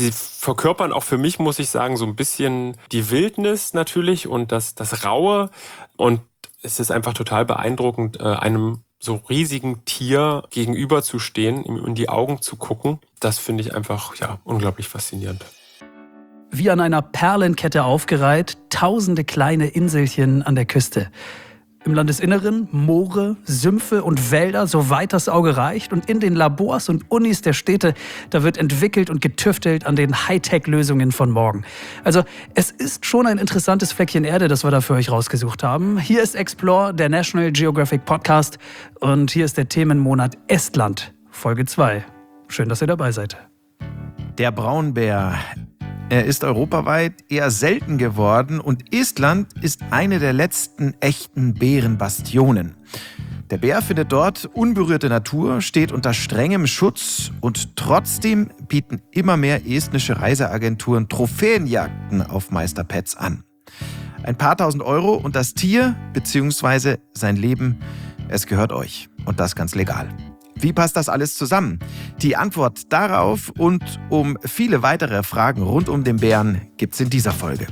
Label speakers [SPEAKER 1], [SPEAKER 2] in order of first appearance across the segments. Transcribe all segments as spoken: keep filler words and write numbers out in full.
[SPEAKER 1] sie verkörpern auch für mich, muss ich sagen, so ein bisschen die Wildnis natürlich und das, das Raue. Und es ist einfach total beeindruckend, einem so riesigen Tier gegenüberzustehen, ihm in die Augen zu gucken. Das finde ich einfach, ja, unglaublich faszinierend.
[SPEAKER 2] Wie an einer Perlenkette aufgereiht, tausende kleine Inselchen an der Küste. Im Landesinneren Moore, Sümpfe und Wälder, soweit das Auge reicht. Und in den Labors und Unis der Städte, da wird entwickelt und getüftelt an den Hightech-Lösungen von morgen. Also es ist schon ein interessantes Fleckchen Erde, das wir da für euch rausgesucht haben. Hier ist Explore, der National Geographic Podcast. Und hier ist der Themenmonat Estland, Folge zwei. Schön, dass ihr dabei seid.
[SPEAKER 3] Der Braunbär. Er ist europaweit eher selten geworden und Estland ist eine der letzten echten Bärenbastionen. Der Bär findet dort unberührte Natur, steht unter strengem Schutz und trotzdem bieten immer mehr estnische Reiseagenturen Trophäenjagden auf Meisterpets an. Ein paar tausend Euro und das Tier bzw. sein Leben, es gehört euch und das ganz legal. Wie passt das alles zusammen? Die Antwort darauf und um viele weitere Fragen rund um den Bären gibt's in dieser Folge.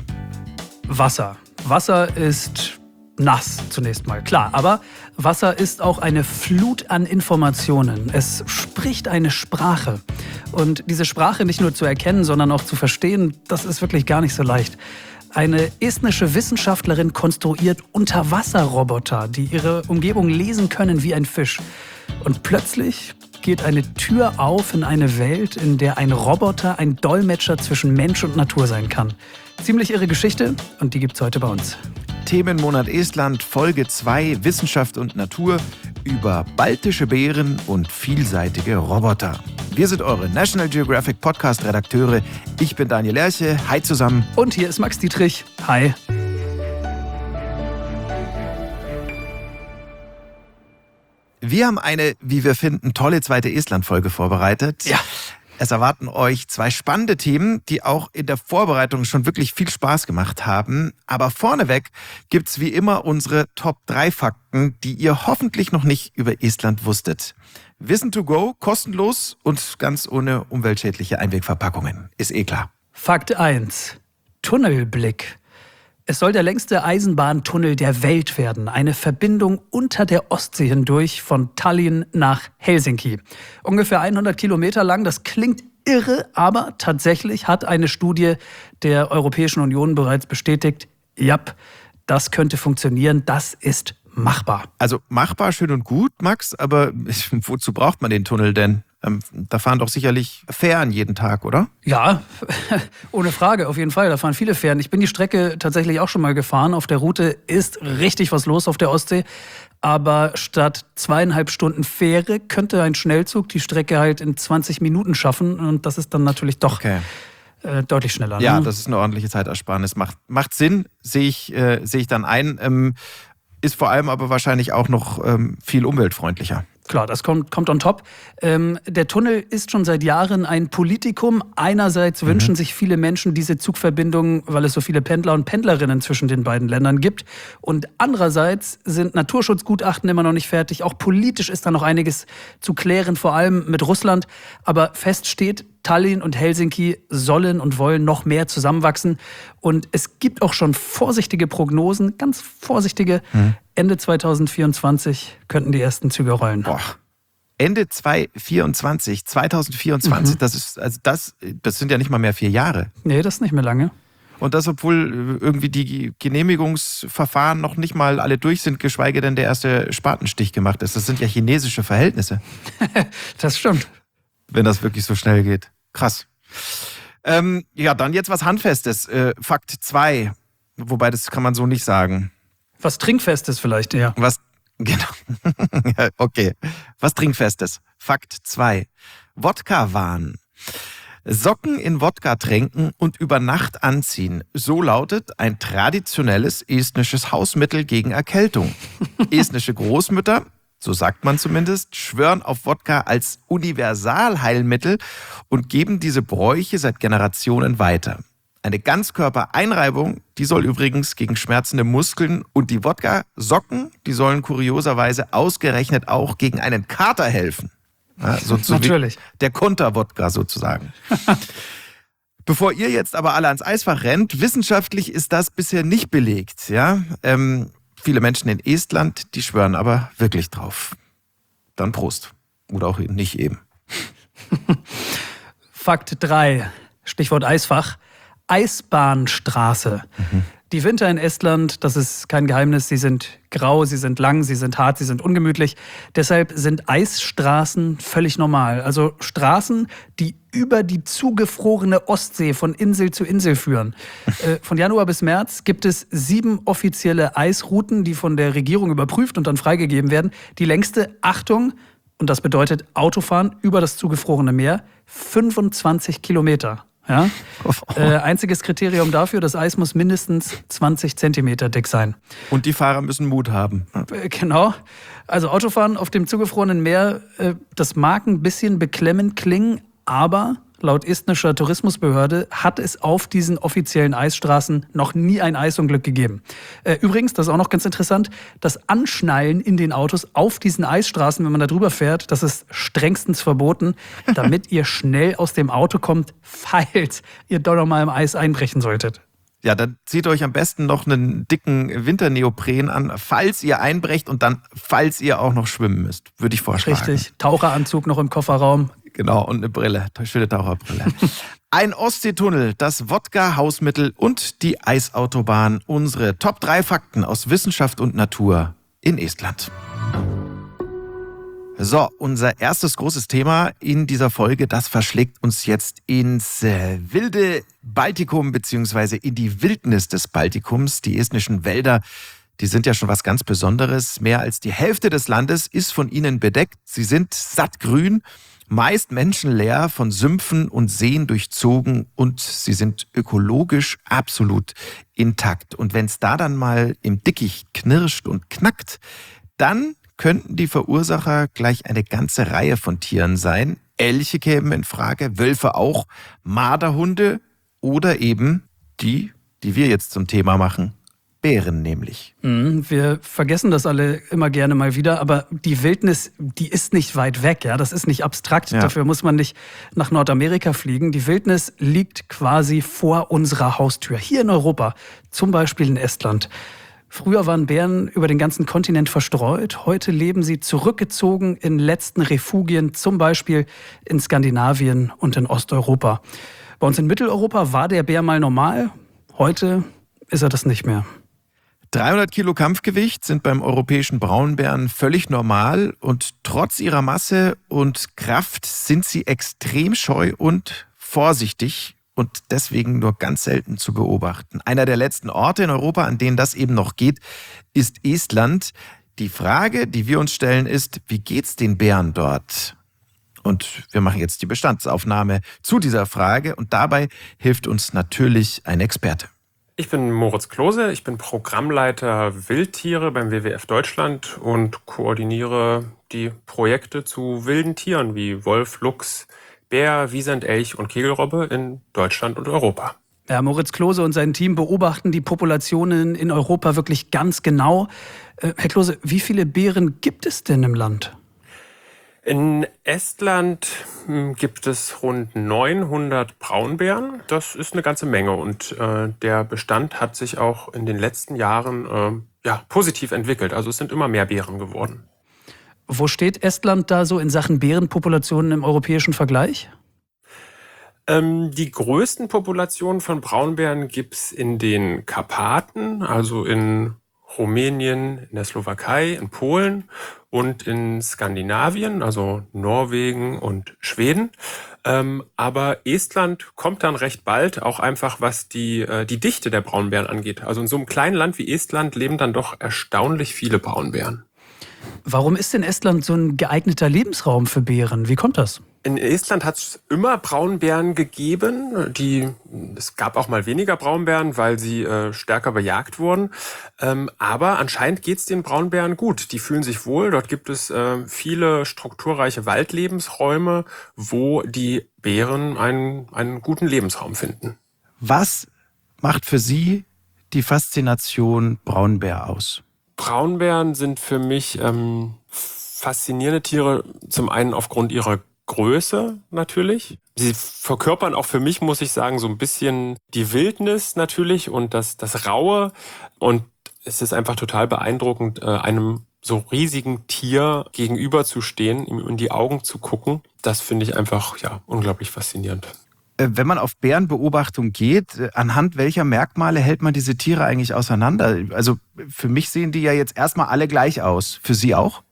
[SPEAKER 2] Wasser. Wasser ist nass zunächst mal, klar. Aber Wasser ist auch eine Flut an Informationen. Es spricht eine Sprache. Und diese Sprache nicht nur zu erkennen, sondern auch zu verstehen, das ist wirklich gar nicht so leicht. Eine estnische Wissenschaftlerin konstruiert Unterwasserroboter, die ihre Umgebung lesen können wie ein Fisch. Und plötzlich geht eine Tür auf in eine Welt, in der ein Roboter ein Dolmetscher zwischen Mensch und Natur sein kann. Ziemlich irre Geschichte und die gibt's heute bei uns.
[SPEAKER 3] Themenmonat Estland, Folge zwei, Wissenschaft und Natur über baltische Bären und vielseitige Roboter. Wir sind eure National Geographic Podcast-Redakteure. Ich bin Daniel Lerche. Hi zusammen.
[SPEAKER 2] Und hier ist Max Dietrich. Hi.
[SPEAKER 3] Wir haben eine, wie wir finden, tolle zweite Estland-Folge vorbereitet.
[SPEAKER 2] Ja.
[SPEAKER 3] Es erwarten euch zwei spannende Themen, die auch in der Vorbereitung schon wirklich viel Spaß gemacht haben. Aber vorneweg gibt's wie immer unsere Top drei Fakten, die ihr hoffentlich noch nicht über Estland wusstet. Wissen to go, kostenlos und ganz ohne umweltschädliche Einwegverpackungen. Ist eh klar.
[SPEAKER 2] Fakt eins. Tunnelblick. Es soll der längste Eisenbahntunnel der Welt werden. Eine Verbindung unter der Ostsee hindurch von Tallinn nach Helsinki. Ungefähr hundert Kilometer lang. Das klingt irre, aber tatsächlich hat eine Studie der Europäischen Union bereits bestätigt, ja, das könnte funktionieren, das ist machbar.
[SPEAKER 3] Also machbar, schön und gut, Max, aber wozu braucht man den Tunnel denn? Da fahren doch sicherlich Fähren jeden Tag, oder?
[SPEAKER 2] Ja, ohne Frage, auf jeden Fall. Da fahren viele Fähren. Ich bin die Strecke tatsächlich auch schon mal gefahren. Auf der Route ist richtig was los auf der Ostsee. Aber statt zweieinhalb Stunden Fähre könnte ein Schnellzug die Strecke halt in zwanzig Minuten schaffen. Und das ist dann natürlich doch okay. äh, deutlich schneller. Ne?
[SPEAKER 3] Ja, das ist eine ordentliche Zeitersparnis. Macht, macht Sinn, sehe ich, äh, sehe ich dann ein. Ähm, ist vor allem aber wahrscheinlich auch noch ähm, viel umweltfreundlicher.
[SPEAKER 2] Klar, das kommt, kommt on top. Ähm, der Tunnel ist schon seit Jahren ein Politikum. Einerseits mhm. wünschen sich viele Menschen diese Zugverbindung, weil es so viele Pendler und Pendlerinnen zwischen den beiden Ländern gibt. Und andererseits sind Naturschutzgutachten immer noch nicht fertig. Auch politisch ist da noch einiges zu klären, vor allem mit Russland. Aber fest steht, Tallinn und Helsinki sollen und wollen noch mehr zusammenwachsen. Und es gibt auch schon vorsichtige Prognosen, ganz vorsichtige. Mhm. Ende zwanzig vierundzwanzig könnten die ersten Züge rollen.
[SPEAKER 3] Boah. Ende zwanzig vierundzwanzig, zwanzig vierundzwanzig, mhm. das ist, also das, das sind ja nicht mal mehr vier Jahre.
[SPEAKER 2] Nee, das ist nicht mehr lange.
[SPEAKER 3] Und das, obwohl irgendwie die Genehmigungsverfahren noch nicht mal alle durch sind, geschweige denn der erste Spatenstich gemacht ist. Das sind ja chinesische Verhältnisse.
[SPEAKER 2] Das stimmt.
[SPEAKER 3] Wenn das wirklich so schnell geht. Krass. Ähm, ja, dann jetzt was Handfestes. Äh, Fakt zwei. Wobei, das kann man so nicht sagen.
[SPEAKER 2] Was Trinkfestes vielleicht eher.
[SPEAKER 3] Was, genau. Okay. Was Trinkfestes. Fakt zwei. Wodka-Wahn. Socken in Wodka tränken und über Nacht anziehen. So lautet ein traditionelles estnisches Hausmittel gegen Erkältung. Estnische Großmütter, so sagt man zumindest, schwören auf Wodka als Universalheilmittel und geben diese Bräuche seit Generationen weiter. Eine Ganzkörpereinreibung, die soll übrigens gegen schmerzende Muskeln und die Wodka-Socken, die sollen kurioserweise ausgerechnet auch gegen einen Kater helfen. Ja, so, so
[SPEAKER 2] Natürlich.
[SPEAKER 3] Der Konterwodka sozusagen. Bevor ihr jetzt aber alle ans Eisfach rennt, wissenschaftlich ist das bisher nicht belegt. Ja? Ähm, viele Menschen in Estland, die schwören aber wirklich drauf. Dann Prost. Oder auch nicht eben.
[SPEAKER 2] Fakt drei, Stichwort Eisfach, Eisbahnstraße. Mhm. Die Winter in Estland, das ist kein Geheimnis, sie sind grau, sie sind lang, sie sind hart, sie sind ungemütlich. Deshalb sind Eisstraßen völlig normal. Also Straßen, die über die zugefrorene Ostsee von Insel zu Insel führen. äh, von Januar bis März gibt es sieben offizielle Eisrouten, die von der Regierung überprüft und dann freigegeben werden. Die längste, Achtung, und das bedeutet Autofahren über das zugefrorene Meer, fünfundzwanzig Kilometer. Ja? Äh, einziges Kriterium dafür, das Eis muss mindestens zwanzig Zentimeter dick sein.
[SPEAKER 3] Und die Fahrer müssen Mut haben.
[SPEAKER 2] Äh, genau. Also Autofahren auf dem zugefrorenen Meer, äh, das mag ein bisschen beklemmend klingen, aber laut estnischer Tourismusbehörde hat es auf diesen offiziellen Eisstraßen noch nie ein Eisunglück gegeben. Äh, übrigens, das ist auch noch ganz interessant, das Anschnallen in den Autos auf diesen Eisstraßen, wenn man da drüber fährt, das ist strengstens verboten, damit ihr schnell aus dem Auto kommt, falls ihr doch noch mal im Eis einbrechen solltet.
[SPEAKER 3] Ja, dann zieht euch am besten noch einen dicken Winterneopren an, falls ihr einbrecht und dann, falls ihr auch noch schwimmen müsst, würde ich vorschlagen.
[SPEAKER 2] Richtig, Taucheranzug noch im Kofferraum.
[SPEAKER 3] Genau, und eine Brille, eine schöne Taucherbrille. Ein Ostseetunnel, das Wodka-Hausmittel und die Eisautobahn. Unsere Top drei Fakten aus Wissenschaft und Natur in Estland. So, unser erstes großes Thema in dieser Folge, das verschlägt uns jetzt ins äh, wilde Baltikum beziehungsweise in die Wildnis des Baltikums. Die estnischen Wälder, die sind ja schon was ganz Besonderes. Mehr als die Hälfte des Landes ist von ihnen bedeckt. Sie sind sattgrün, meist menschenleer, von Sümpfen und Seen durchzogen und sie sind ökologisch absolut intakt. Und wenn es da dann mal im Dickicht knirscht und knackt, dann könnten die Verursacher gleich eine ganze Reihe von Tieren sein. Elche kämen in Frage, Wölfe auch, Marderhunde oder eben die, die wir jetzt zum Thema machen, Bären nämlich.
[SPEAKER 2] Wir vergessen das alle immer gerne mal wieder, aber die Wildnis, die ist nicht weit weg, ja, das ist nicht abstrakt, ja. Dafür muss man nicht nach Nordamerika fliegen. Die Wildnis liegt quasi vor unserer Haustür, hier in Europa, zum Beispiel in Estland. Früher waren Bären über den ganzen Kontinent verstreut, heute leben sie zurückgezogen in letzten Refugien, zum Beispiel in Skandinavien und in Osteuropa. Bei uns in Mitteleuropa war der Bär mal normal, heute ist er das nicht mehr.
[SPEAKER 3] dreihundert Kilo Kampfgewicht sind beim europäischen Braunbären völlig normal und trotz ihrer Masse und Kraft sind sie extrem scheu und vorsichtig und deswegen nur ganz selten zu beobachten. Einer der letzten Orte in Europa, an denen das eben noch geht, ist Estland. Die Frage, die wir uns stellen, ist, wie geht's den Bären dort? Und wir machen jetzt die Bestandsaufnahme zu dieser Frage und dabei hilft uns natürlich ein Experte.
[SPEAKER 1] Ich bin Moritz Klose, ich bin Programmleiter Wildtiere beim W W F Deutschland und koordiniere die Projekte zu wilden Tieren wie Wolf, Luchs, Bär, Wiesent, Elch und Kegelrobbe in Deutschland und Europa.
[SPEAKER 2] Ja, Moritz Klose und sein Team beobachten die Populationen in Europa wirklich ganz genau. Äh, Herr Klose, wie viele Bären gibt es denn im Land?
[SPEAKER 1] In Estland hm, gibt es rund neunhundert Braunbären. Das ist eine ganze Menge und äh, der Bestand hat sich auch in den letzten Jahren äh, ja, positiv entwickelt. Also es sind immer mehr Bären geworden.
[SPEAKER 2] Wo steht Estland da so in Sachen Bärenpopulationen im europäischen Vergleich?
[SPEAKER 1] Ähm, die größten Populationen von Braunbären gibt's in den Karpaten, also in Rumänien, in der Slowakei, in Polen und in Skandinavien, also Norwegen und Schweden. Ähm, aber Estland kommt dann recht bald, auch einfach was die, äh, die Dichte der Braunbären angeht. Also in so einem kleinen Land wie Estland leben dann doch erstaunlich viele Braunbären.
[SPEAKER 2] Warum ist denn Estland so ein geeigneter Lebensraum für Bären? Wie kommt das?
[SPEAKER 1] In Estland hat es immer Braunbären gegeben. Die, es gab auch mal weniger Braunbären, weil sie äh, stärker bejagt wurden. Ähm, aber anscheinend geht es den Braunbären gut. Die fühlen sich wohl. Dort gibt es äh, viele strukturreiche Waldlebensräume, wo die Bären einen, einen guten Lebensraum finden.
[SPEAKER 3] Was macht für Sie die Faszination Braunbär aus?
[SPEAKER 1] Braunbären sind für mich ähm, faszinierende Tiere, zum einen aufgrund ihrer Größe natürlich. Sie verkörpern auch für mich, muss ich sagen, so ein bisschen die Wildnis natürlich und das, das Raue. Und es ist einfach total beeindruckend, einem so riesigen Tier gegenüberzustehen, ihm in die Augen zu gucken. Das finde ich einfach, ja, unglaublich faszinierend.
[SPEAKER 3] Wenn man auf Bärenbeobachtung geht, anhand welcher Merkmale hält man diese Tiere eigentlich auseinander? Also für mich sehen die ja jetzt erstmal alle gleich aus. Für Sie auch?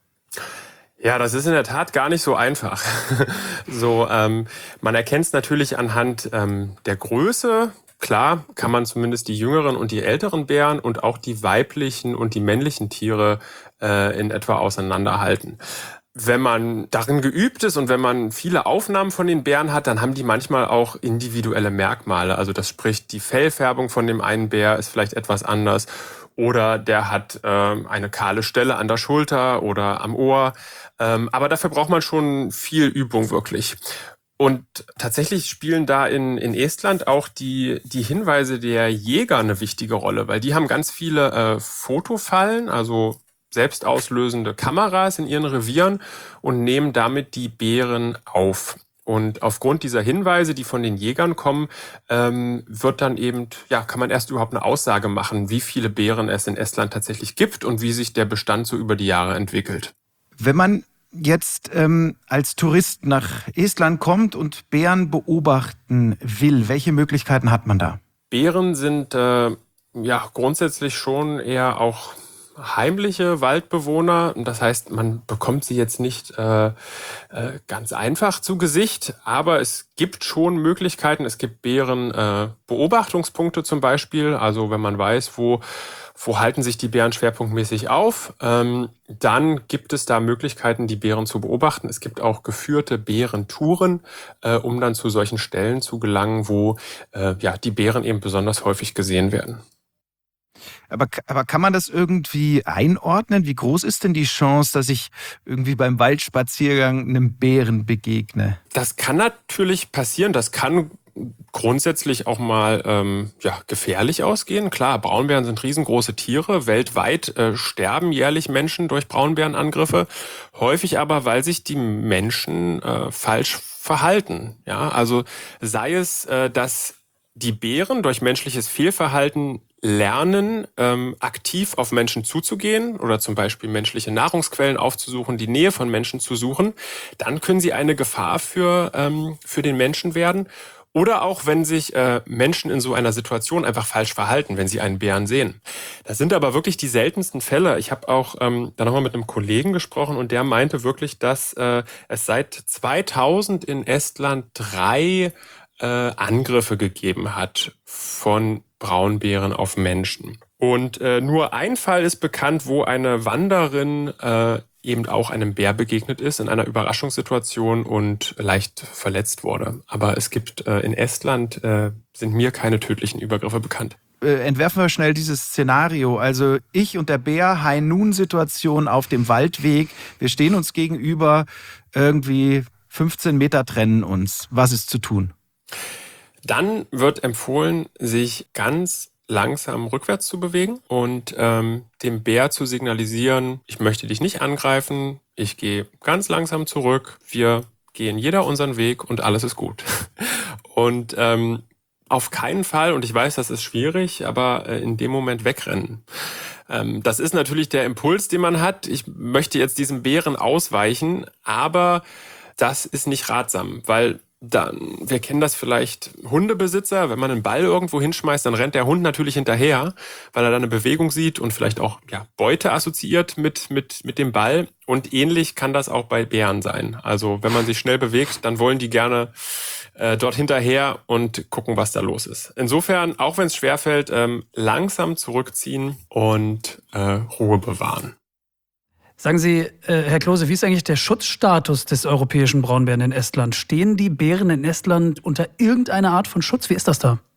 [SPEAKER 1] Ja, das ist in der Tat gar nicht so einfach. so, ähm, man erkennt es natürlich anhand ähm, der Größe. Klar kann man zumindest die jüngeren und die älteren Bären und auch die weiblichen und die männlichen Tiere äh, in etwa auseinanderhalten. Wenn man darin geübt ist und wenn man viele Aufnahmen von den Bären hat, dann haben die manchmal auch individuelle Merkmale. Also das spricht, die Fellfärbung von dem einen Bär ist vielleicht etwas anders oder der hat ähm, eine kahle Stelle an der Schulter oder am Ohr. Ähm, aber dafür braucht man schon viel Übung wirklich. Und tatsächlich spielen da in, in Estland auch die, die Hinweise der Jäger eine wichtige Rolle, weil die haben ganz viele äh, Fotofallen, also selbstauslösende Kameras in ihren Revieren und nehmen damit die Bären auf. Und aufgrund dieser Hinweise, die von den Jägern kommen, ähm, wird dann eben, ja, kann man erst überhaupt eine Aussage machen, wie viele Bären es in Estland tatsächlich gibt und wie sich der Bestand so über die Jahre entwickelt.
[SPEAKER 3] Wenn man jetzt ähm, als Tourist nach Estland kommt und Bären beobachten will, welche Möglichkeiten hat man da? Bären
[SPEAKER 1] sind äh, ja grundsätzlich schon eher auch heimliche Waldbewohner. Das heißt, man bekommt sie jetzt nicht äh, äh, ganz einfach zu Gesicht, aber es gibt schon Möglichkeiten. Es gibt Bärenbeobachtungspunkte äh, zum Beispiel. Also wenn man weiß, wo, wo halten sich die Bären schwerpunktmäßig auf, ähm, dann gibt es da Möglichkeiten, die Bären zu beobachten. Es gibt auch geführte Bärentouren, äh, um dann zu solchen Stellen zu gelangen, wo äh, ja, die Bären eben besonders häufig gesehen werden.
[SPEAKER 3] Aber, aber kann man das irgendwie einordnen? Wie groß ist denn die Chance, dass ich irgendwie beim Waldspaziergang einem Bären begegne?
[SPEAKER 1] Das kann natürlich passieren. Das kann grundsätzlich auch mal ähm, ja, gefährlich ausgehen. Klar, Braunbären sind riesengroße Tiere. Weltweit äh, sterben jährlich Menschen durch Braunbärenangriffe. Häufig aber, weil sich die Menschen äh, falsch verhalten. Ja, also sei es, äh, dass die Bären durch menschliches Fehlverhalten lernen, ähm, aktiv auf Menschen zuzugehen oder zum Beispiel menschliche Nahrungsquellen aufzusuchen, die Nähe von Menschen zu suchen, dann können sie eine Gefahr für, ähm, für den Menschen werden. Oder auch, wenn sich äh, Menschen in so einer Situation einfach falsch verhalten, wenn sie einen Bären sehen. Das sind aber wirklich die seltensten Fälle. Ich habe auch ähm, da nochmal mit einem Kollegen gesprochen und der meinte wirklich, dass äh, es seit zweitausend in Estland drei äh, Angriffe gegeben hat von Braunbären auf Menschen. Und äh, nur ein Fall ist bekannt, wo eine Wanderin äh, eben auch einem Bär begegnet ist in einer Überraschungssituation und leicht verletzt wurde. Aber es gibt äh, in Estland, äh, sind mir keine tödlichen Übergriffe bekannt.
[SPEAKER 3] Äh, entwerfen wir schnell dieses Szenario. Also ich und der Bär, High-Noon-Situation auf dem Waldweg. Wir stehen uns gegenüber, irgendwie fünfzehn Meter trennen uns. Was ist zu tun?
[SPEAKER 1] Dann wird empfohlen, sich ganz langsam rückwärts zu bewegen und ähm, dem Bär zu signalisieren, ich möchte dich nicht angreifen, ich gehe ganz langsam zurück, wir gehen jeder unseren Weg und alles ist gut. Und ähm, auf keinen Fall, und ich weiß, das ist schwierig, aber äh, in dem Moment wegrennen. Ähm, das ist natürlich der Impuls, den man hat. Ich möchte jetzt diesem Bären ausweichen, aber das ist nicht ratsam, weil dann, wir kennen das vielleicht, Hundebesitzer, wenn man einen Ball irgendwo hinschmeißt, dann rennt der Hund natürlich hinterher, weil er da eine Bewegung sieht und vielleicht auch ja, Beute assoziiert mit, mit, mit dem Ball. Und ähnlich kann das auch bei Bären sein. Also wenn man sich schnell bewegt, dann wollen die gerne äh, dort hinterher und gucken, was da los ist. Insofern, auch wenn es schwerfällt, ähm, langsam zurückziehen und äh, Ruhe bewahren.
[SPEAKER 2] Sagen Sie, äh, Herr Klose, wie ist eigentlich der Schutzstatus des europäischen Braunbären in Estland? Stehen die Bären in Estland unter irgendeiner Art von Schutz? Wie ist das da?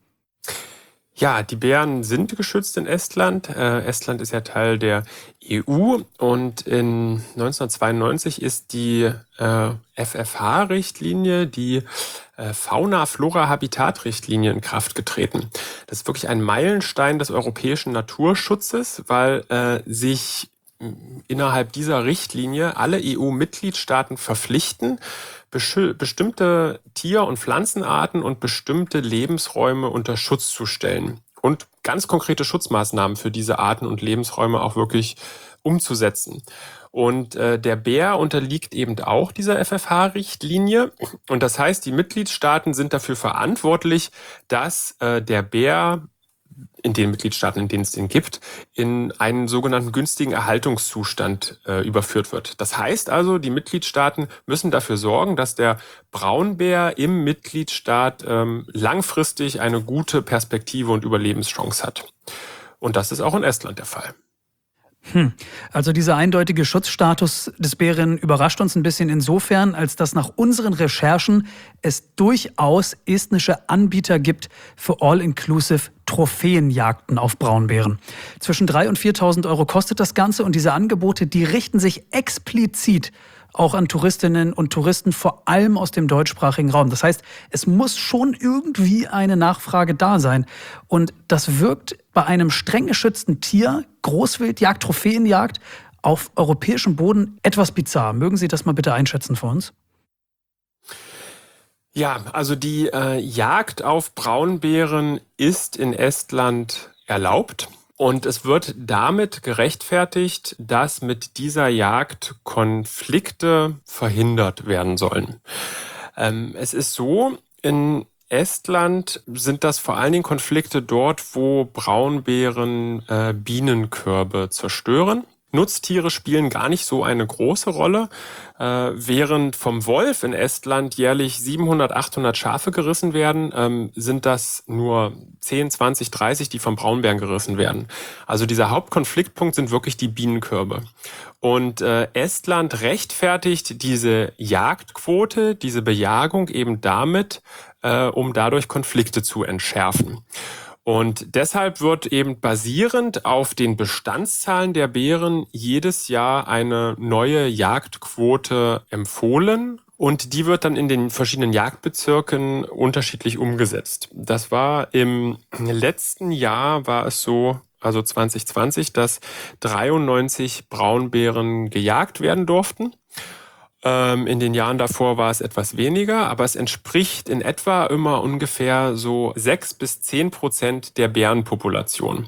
[SPEAKER 1] Ja, die Bären sind geschützt in Estland. Äh, Estland ist ja Teil der E U und in neunzehnhundertzweiundneunzig ist die äh, F F H-Richtlinie, die äh, Fauna-Flora-Habitat-Richtlinie in Kraft getreten. Das ist wirklich ein Meilenstein des europäischen Naturschutzes, weil äh, sich innerhalb dieser Richtlinie alle E U-Mitgliedstaaten verpflichten, bestimmte Tier- und Pflanzenarten und bestimmte Lebensräume unter Schutz zu stellen und ganz konkrete Schutzmaßnahmen für diese Arten und Lebensräume auch wirklich umzusetzen. Und äh, der Bär unterliegt eben auch dieser F F H-Richtlinie. Und das heißt, die Mitgliedstaaten sind dafür verantwortlich, dass äh, der Bär in den Mitgliedstaaten, in denen es den gibt, in einen sogenannten günstigen Erhaltungszustand äh, überführt wird. Das heißt also, die Mitgliedstaaten müssen dafür sorgen, dass der Braunbär im Mitgliedstaat ähm, langfristig eine gute Perspektive und Überlebenschance hat. Und das ist auch in Estland der Fall.
[SPEAKER 2] Hm. Also dieser eindeutige Schutzstatus des Bären überrascht uns ein bisschen insofern, als dass nach unseren Recherchen es durchaus estnische Anbieter gibt für All-Inclusive Trophäenjagden auf Braunbären. Zwischen dreitausend und viertausend Euro kostet das Ganze und diese Angebote, die richten sich explizit auch an Touristinnen und Touristen, vor allem aus dem deutschsprachigen Raum. Das heißt, es muss schon irgendwie eine Nachfrage da sein. Und das wirkt bei einem streng geschützten Tier, Großwildjagd, Trophäenjagd, auf europäischem Boden etwas bizarr. Mögen Sie das mal bitte einschätzen für uns?
[SPEAKER 1] Ja, also die äh, Jagd auf Braunbären ist in Estland erlaubt. Und es wird damit gerechtfertigt, dass mit dieser Jagd Konflikte verhindert werden sollen. Ähm, es ist so, in Estland sind das vor allen Dingen Konflikte dort, wo Braunbären äh, Bienenkörbe zerstören. Nutztiere spielen gar nicht so eine große Rolle, äh, während vom Wolf in Estland jährlich siebenhundert, achthundert Schafe gerissen werden, ähm, sind das nur zehn, zwanzig, dreißig, die vom Braunbären gerissen werden. Also dieser Hauptkonfliktpunkt sind wirklich die Bienenkörbe. Und äh, Estland rechtfertigt diese Jagdquote, diese Bejagung eben damit, äh, um dadurch Konflikte zu entschärfen. Und deshalb wird eben basierend auf den Bestandszahlen der Bären jedes Jahr eine neue Jagdquote empfohlen. Und die wird dann in den verschiedenen Jagdbezirken unterschiedlich umgesetzt. Das war im letzten Jahr, war es so, also zwanzig zwanzig, dass dreiundneunzig Braunbären gejagt werden durften. In den Jahren davor war es etwas weniger, aber es entspricht in etwa immer ungefähr so sechs bis zehn Prozent der Bärenpopulation.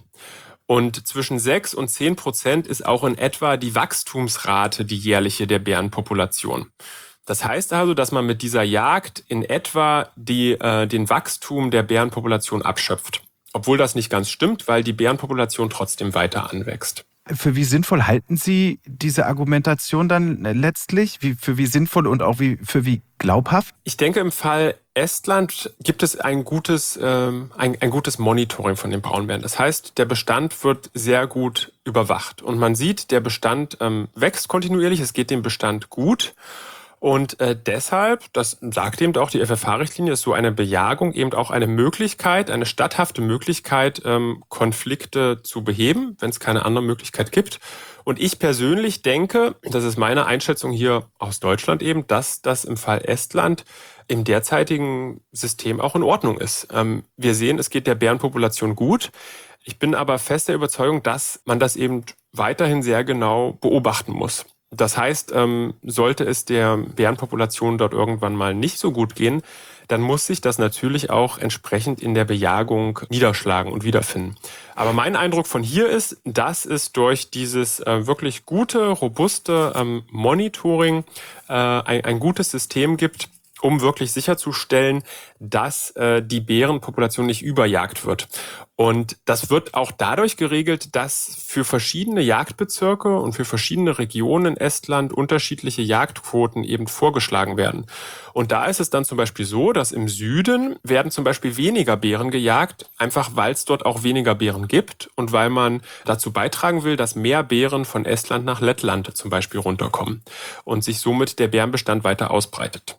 [SPEAKER 1] Und zwischen sechs und zehn Prozent ist auch in etwa die Wachstumsrate, die jährliche der Bärenpopulation. Das heißt also, dass man mit dieser Jagd in etwa die, äh, den Wachstum der Bärenpopulation abschöpft. Obwohl das nicht ganz stimmt, weil die Bärenpopulation trotzdem weiter anwächst.
[SPEAKER 3] Für wie sinnvoll halten Sie diese Argumentation dann letztlich? Wie, für wie sinnvoll und auch wie, für wie glaubhaft?
[SPEAKER 1] Ich denke, im Fall Estland gibt es ein gutes, ähm, ein, ein gutes Monitoring von den Braunbären. Das heißt, der Bestand wird sehr gut überwacht. Und man sieht, der Bestand ähm, wächst kontinuierlich, es geht dem Bestand gut. Und äh, deshalb, das sagt eben auch die F F H-Richtlinie, ist so eine Bejagung eben auch eine Möglichkeit, eine statthafte Möglichkeit, ähm, Konflikte zu beheben, wenn es keine andere Möglichkeit gibt. Und ich persönlich denke, das ist meine Einschätzung hier aus Deutschland eben, dass das im Fall Estland im derzeitigen System auch in Ordnung ist. Ähm, wir sehen, es geht der Bärenpopulation gut. Ich bin aber fest der Überzeugung, dass man das eben weiterhin sehr genau beobachten muss. Das heißt, ähm, sollte es der Bärenpopulation dort irgendwann mal nicht so gut gehen, dann muss sich das natürlich auch entsprechend in der Bejagung niederschlagen und wiederfinden. Aber mein Eindruck von hier ist, dass es durch dieses äh, wirklich gute, robuste ähm, Monitoring äh, ein, ein gutes System gibt, um wirklich sicherzustellen, dass äh, die Bärenpopulation nicht überjagt wird. Und das wird auch dadurch geregelt, dass für verschiedene Jagdbezirke und für verschiedene Regionen in Estland unterschiedliche Jagdquoten eben vorgeschlagen werden. Und da ist es dann zum Beispiel so, dass im Süden werden zum Beispiel weniger Bären gejagt, einfach weil es dort auch weniger Bären gibt und weil man dazu beitragen will, dass mehr Bären von Estland nach Lettland zum Beispiel runterkommen und sich somit der Bärenbestand weiter ausbreitet.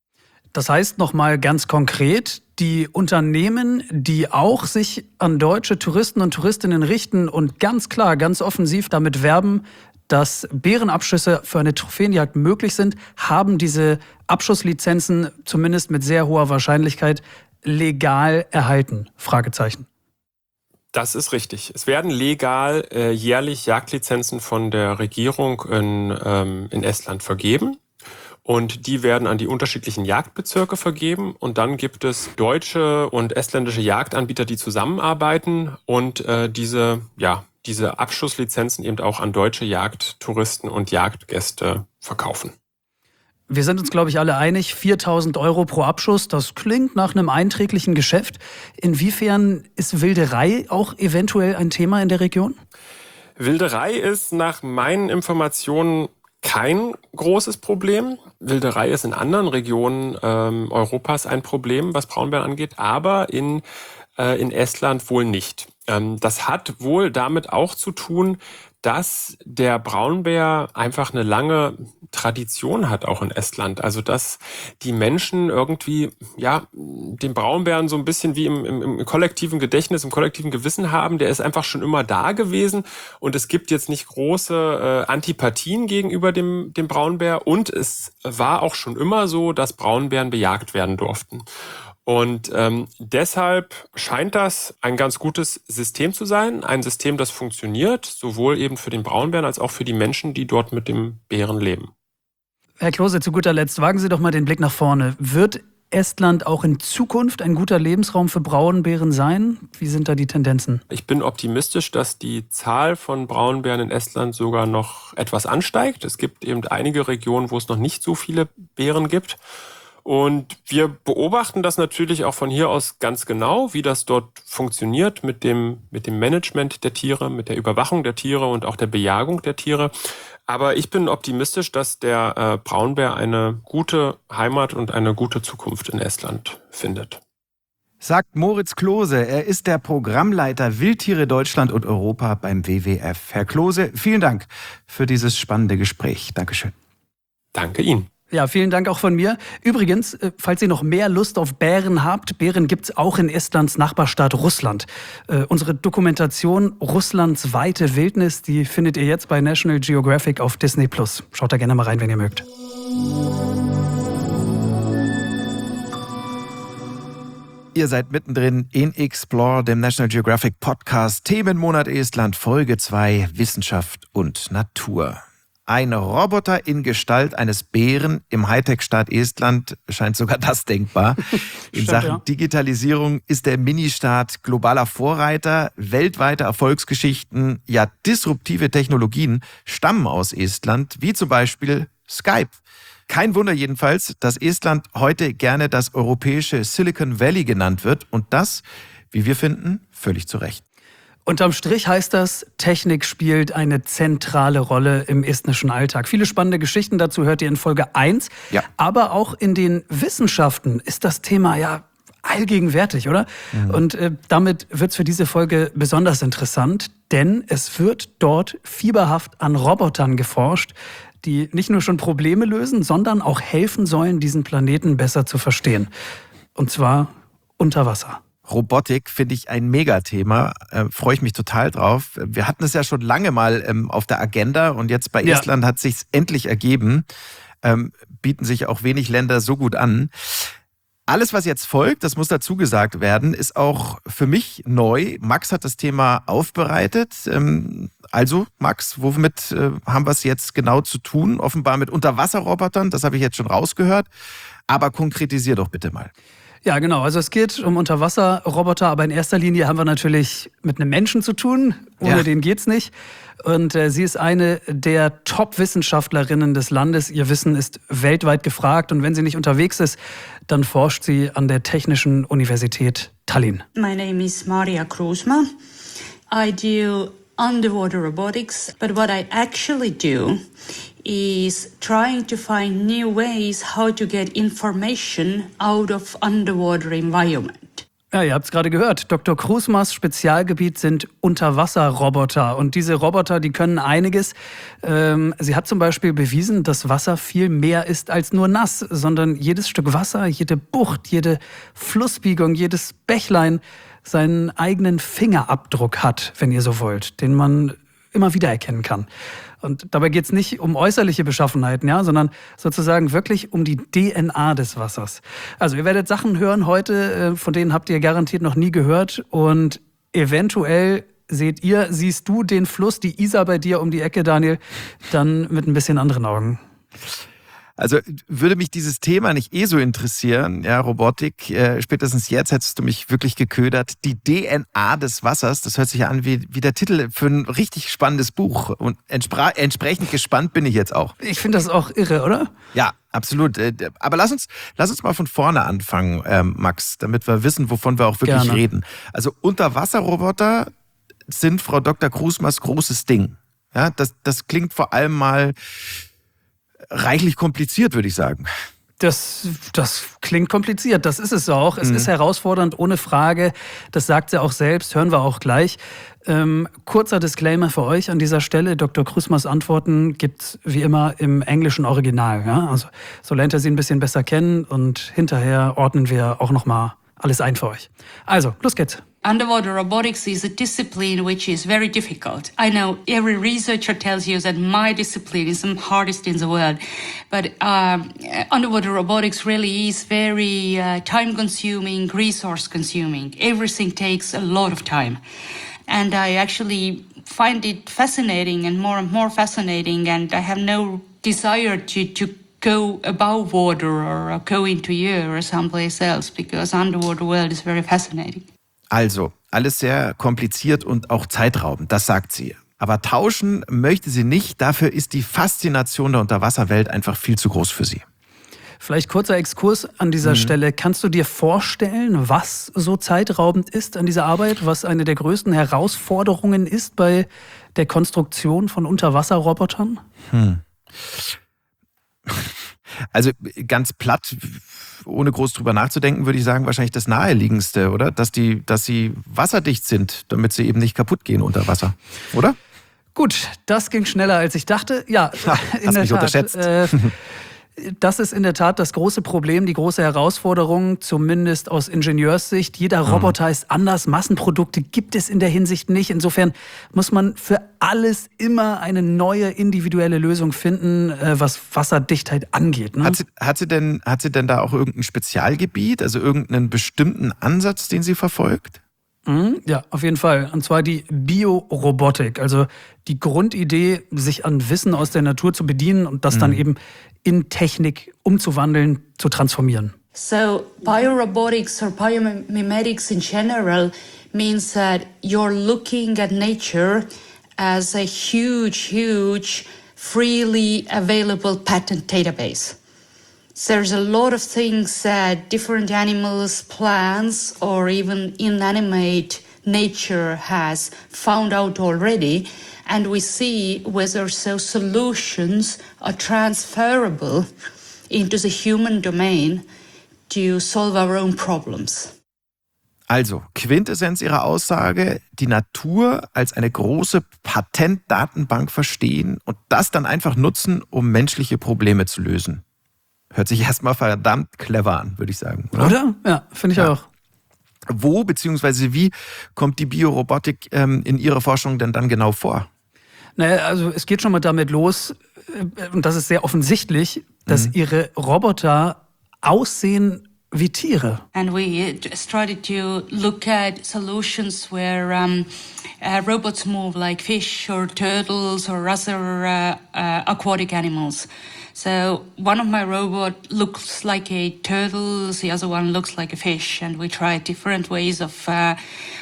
[SPEAKER 2] Das heißt nochmal ganz konkret, die Unternehmen, die auch sich an deutsche Touristen und Touristinnen richten und ganz klar, ganz offensiv damit werben, dass Bärenabschüsse für eine Trophäenjagd möglich sind, haben diese Abschusslizenzen zumindest mit sehr hoher Wahrscheinlichkeit legal erhalten? Fragezeichen.
[SPEAKER 1] Das ist richtig. Es werden legal äh, jährlich Jagdlizenzen von der Regierung in, ähm, in Estland vergeben. Und die werden an die unterschiedlichen Jagdbezirke vergeben. Und dann gibt es deutsche und estländische Jagdanbieter, die zusammenarbeiten und äh, diese, ja, diese Abschusslizenzen eben auch an deutsche Jagdtouristen und Jagdgäste verkaufen.
[SPEAKER 2] Wir sind uns, glaube ich, alle einig, viertausend Euro pro Abschuss, das klingt nach einem einträglichen Geschäft. Inwiefern ist Wilderei auch eventuell ein Thema in der Region?
[SPEAKER 1] Wilderei ist nach meinen Informationen kein großes Problem. Wilderei ist in anderen Regionen ähm, Europas ein Problem, was Braunbären angeht, aber in, äh, in Estland wohl nicht. Ähm, das hat wohl damit auch zu tun, dass der Braunbär einfach eine lange Tradition hat, auch in Estland. Also dass die Menschen irgendwie ja den Braunbären so ein bisschen wie im, im, im kollektiven Gedächtnis, im kollektiven Gewissen haben. Der ist einfach schon immer da gewesen und es gibt jetzt nicht große äh, Antipathien gegenüber dem, dem Braunbär. Und es war auch schon immer so, dass Braunbären bejagt werden durften. Und ähm, deshalb scheint das ein ganz gutes System zu sein. Ein System, das funktioniert, sowohl eben für den Braunbären als auch für die Menschen, die dort mit dem Bären leben.
[SPEAKER 2] Herr Klose, zu guter Letzt, wagen Sie doch mal den Blick nach vorne. Wird Estland auch in Zukunft ein guter Lebensraum für Braunbären sein? Wie sind da die Tendenzen?
[SPEAKER 1] Ich bin optimistisch, dass die Zahl von Braunbären in Estland sogar noch etwas ansteigt. Es gibt eben einige Regionen, wo es noch nicht so viele Bären gibt. Und wir beobachten das natürlich auch von hier aus ganz genau, wie das dort funktioniert mit dem, mit dem Management der Tiere, mit der Überwachung der Tiere und auch der Bejagung der Tiere. Aber ich bin optimistisch, dass der äh, Braunbär eine gute Heimat und eine gute Zukunft in Estland findet.
[SPEAKER 3] Sagt Moritz Klose. Er ist der Programmleiter Wildtiere Deutschland und Europa beim W W F. Herr Klose, vielen Dank für dieses spannende Gespräch. Dankeschön.
[SPEAKER 1] Danke Ihnen.
[SPEAKER 2] Ja, vielen Dank auch von mir. Übrigens, falls ihr noch mehr Lust auf Bären habt, Bären gibt's auch in Estlands Nachbarstaat Russland. Äh, unsere Dokumentation Russlands weite Wildnis, die findet ihr jetzt bei National Geographic auf Disney Plus. Schaut da gerne mal rein, wenn ihr mögt.
[SPEAKER 3] Ihr seid mittendrin in Explore, dem National Geographic Podcast. Themenmonat Estland, Folge zwei, Wissenschaft und Natur. Ein Roboter in Gestalt eines Bären im Hightech-Staat Estland scheint sogar das denkbar. In
[SPEAKER 2] Stimmt,
[SPEAKER 3] Sachen
[SPEAKER 2] ja.
[SPEAKER 3] Digitalisierung ist der Ministaat globaler Vorreiter. Weltweite Erfolgsgeschichten, ja disruptive Technologien stammen aus Estland, wie zum Beispiel Skype. Kein Wunder jedenfalls, dass Estland heute gerne das europäische Silicon Valley genannt wird. Und das, wie wir finden, völlig zu Recht.
[SPEAKER 2] Unterm Strich heißt das, Technik spielt eine zentrale Rolle im estnischen Alltag. Viele spannende Geschichten dazu hört ihr in Folge eins.
[SPEAKER 3] Ja.
[SPEAKER 2] Aber auch in den Wissenschaften ist das Thema ja allgegenwärtig, oder? Mhm. Und äh, damit wird es für diese Folge besonders interessant, denn es wird dort fieberhaft an Robotern geforscht, die nicht nur schon Probleme lösen, sondern auch helfen sollen, diesen Planeten besser zu verstehen. Und zwar unter Wasser.
[SPEAKER 3] Robotik finde ich ein Megathema, äh, freue ich mich total drauf. Wir hatten es ja schon lange mal ähm, auf der Agenda und jetzt bei
[SPEAKER 2] Ja.
[SPEAKER 3] Estland hat es sich endlich ergeben. Ähm, bieten sich auch wenig Länder so gut an. Alles, was jetzt folgt, das muss dazu gesagt werden, ist auch für mich neu. Max hat das Thema aufbereitet. Ähm, also, Max, womit äh, haben wir es jetzt genau zu tun? Offenbar mit Unterwasserrobotern, das habe ich jetzt schon rausgehört. Aber konkretisier doch bitte mal.
[SPEAKER 2] Ja, genau. Also es geht um Unterwasserroboter, aber in erster Linie haben wir natürlich mit einem Menschen zu tun. Ohne
[SPEAKER 3] Ja.
[SPEAKER 2] den geht's nicht. Und äh, sie ist eine der Top-Wissenschaftlerinnen des Landes. Ihr Wissen ist weltweit gefragt. Und wenn sie nicht unterwegs ist, dann forscht sie an der Technischen Universität Tallinn.
[SPEAKER 4] My name is Maria Krusma. I do underwater robotics, but what I actually do is trying to find new ways how to get information out of underwater environment.
[SPEAKER 2] Ja, ihr habt es gerade gehört. Doktor Krusmas Spezialgebiet sind Unterwasserroboter. Und diese Roboter, die können einiges. Ähm, sie hat zum Beispiel bewiesen, dass Wasser viel mehr ist als nur nass, sondern jedes Stück Wasser, jede Bucht, jede Flussbiegung, jedes Bächlein seinen eigenen Fingerabdruck hat, wenn ihr so wollt, den man immer wieder erkennen kann. Und dabei geht es nicht um äußerliche Beschaffenheiten, ja, sondern sozusagen wirklich um die D N A des Wassers. Also ihr werdet Sachen hören heute, von denen habt ihr garantiert noch nie gehört. Und eventuell seht ihr, siehst du den Fluss, die Isar bei dir um die Ecke, Daniel, dann mit ein bisschen anderen Augen.
[SPEAKER 3] Also würde mich dieses Thema nicht eh so interessieren, ja, Robotik, äh, spätestens jetzt hättest du mich wirklich geködert. Die D N A des Wassers, das hört sich ja an wie, wie der Titel für ein richtig spannendes Buch. Und entspra- entsprechend gespannt bin ich jetzt auch.
[SPEAKER 2] Ich finde das auch irre, oder?
[SPEAKER 3] Ja, absolut. Aber lass uns, lass uns mal von vorne anfangen, ähm, Max, damit wir wissen, wovon wir auch wirklich
[SPEAKER 2] Gerne.
[SPEAKER 3] reden. Also Unterwasserroboter sind Frau Doktor Krusmers großes Ding. Ja, das, das klingt vor allem mal reichlich kompliziert, würde ich sagen.
[SPEAKER 2] Das, das klingt kompliziert, das ist es auch. Es mhm. ist herausfordernd, ohne Frage. Das sagt sie auch selbst, hören wir auch gleich. Ähm, kurzer Disclaimer für euch an dieser Stelle. Doktor Krusmers Antworten gibt es wie immer im englischen Original. Ja? Also, so lernt ihr sie ein bisschen besser kennen und hinterher ordnen wir auch nochmal alles ein für euch. Also, los geht's.
[SPEAKER 4] Underwater robotics is a discipline which is very difficult. I know every researcher tells you that my discipline is the hardest in the world, but um, underwater robotics really is very uh, time-consuming, resource-consuming. Everything takes a lot of time. And I actually find it fascinating and more and more fascinating, and I have no desire to, to go above water or go into air or someplace else, because underwater world is very fascinating.
[SPEAKER 3] Also, alles sehr kompliziert und auch zeitraubend, das sagt sie. Aber tauschen möchte sie nicht, dafür ist die Faszination der Unterwasserwelt einfach viel zu groß für sie.
[SPEAKER 2] Vielleicht kurzer Exkurs an dieser mhm. Stelle. Kannst du dir vorstellen, was so zeitraubend ist an dieser Arbeit, was eine der größten Herausforderungen ist bei der Konstruktion von Unterwasserrobotern? Hm.
[SPEAKER 3] Also ganz platt, ohne groß drüber nachzudenken, würde ich sagen, wahrscheinlich das Naheliegendste, oder? Dass die, dass sie wasserdicht sind, damit sie eben nicht kaputt gehen unter Wasser, oder?
[SPEAKER 2] Gut, das ging schneller, als ich dachte. Ja,
[SPEAKER 3] ha,
[SPEAKER 2] in
[SPEAKER 3] hast
[SPEAKER 2] der
[SPEAKER 3] mich
[SPEAKER 2] Tat.
[SPEAKER 3] unterschätzt.
[SPEAKER 2] Äh, Das ist in der Tat das große Problem, die große Herausforderung, zumindest aus Ingenieurssicht. Jeder Roboter ist anders, Massenprodukte gibt es in der Hinsicht nicht. Insofern muss man für alles immer eine neue individuelle Lösung finden, was Wasserdichtheit angeht. Ne?
[SPEAKER 3] Hat sie, hat sie denn, hat sie denn da auch irgendein Spezialgebiet, also irgendeinen bestimmten Ansatz, den sie verfolgt?
[SPEAKER 2] Ja, auf jeden Fall. Und zwar die Biorobotik, also die Grundidee, sich an Wissen aus der Natur zu bedienen und das mhm. dann eben in Technik umzuwandeln, zu transformieren.
[SPEAKER 4] So biorobotics or biomimetics in general means that you're looking at nature as a huge, huge, freely available patent database. There's a lot of things that different animals, plants, or even inanimate nature has found out already, and we see whether those solutions are transferable into the human domain to solve our own problems.
[SPEAKER 3] Also, Quintessenz ihrer Aussage, die Natur als eine große Patentdatenbank verstehen und das dann einfach nutzen, um menschliche Probleme zu lösen. Hört sich erstmal verdammt clever an, würde ich sagen. Oder?
[SPEAKER 2] Oder? Ja, finde ich ja. auch.
[SPEAKER 3] Wo bzw. wie kommt die Biorobotik ähm, in ihrer Forschung denn dann genau vor?
[SPEAKER 2] Naja, also es geht schon mal damit los, und das ist sehr offensichtlich, dass mhm. ihre Roboter aussehen wie Tiere.
[SPEAKER 4] And we started to look at solutions where um, uh, robots move like fish or turtles or other uh, uh, aquatic animals. So one of my robot looks like a turtle, the other one looks like a fish, and we tried different ways of uh,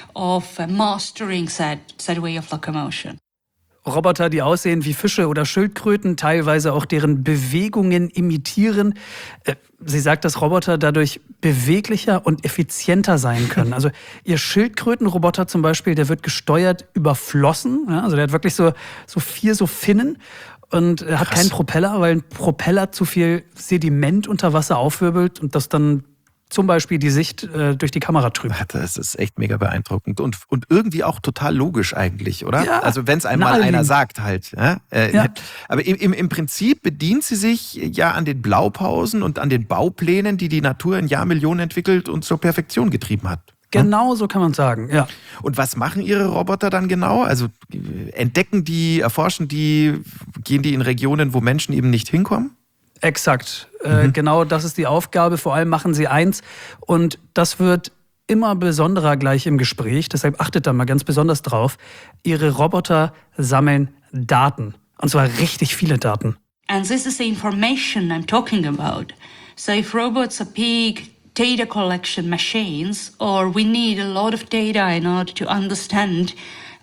[SPEAKER 4] of uh, mastering that that way of locomotion.
[SPEAKER 2] Roboter, die aussehen wie Fische oder Schildkröten, teilweise auch deren Bewegungen imitieren. Sie sagt, dass Roboter dadurch beweglicher und effizienter sein können. Also ihr Schildkrötenroboter zum Beispiel, der wird gesteuert über Flossen. Ja, also der hat wirklich so, so vier so Finnen und er hat Krass. keinen Propeller, weil ein Propeller zu viel Sediment unter Wasser aufwirbelt und das dann zum Beispiel die Sicht äh, durch die Kamera trübt.
[SPEAKER 3] Das ist echt mega beeindruckend und, und irgendwie auch total logisch eigentlich, oder?
[SPEAKER 2] Ja,
[SPEAKER 3] also wenn es einmal einer sagt halt. Ja? Äh,
[SPEAKER 2] ja.
[SPEAKER 3] Aber im, im Prinzip bedient sie sich ja an den Blaupausen und an den Bauplänen, die die Natur in Jahrmillionen entwickelt und zur Perfektion getrieben hat.
[SPEAKER 2] Genau so kann man sagen, ja.
[SPEAKER 3] Und was machen ihre Roboter dann genau? Also entdecken die, erforschen die, gehen die in Regionen, wo Menschen eben nicht hinkommen?
[SPEAKER 2] Exakt. Mhm. Äh, genau das ist die Aufgabe. Vor allem machen sie eins und das wird immer besonderer gleich im Gespräch, deshalb achtet da mal ganz besonders drauf. Ihre Roboter sammeln Daten. Und zwar richtig viele Daten.
[SPEAKER 4] And this is the information I'm talking about. So if robots are big data collection machines, or we need a lot of data in order to understand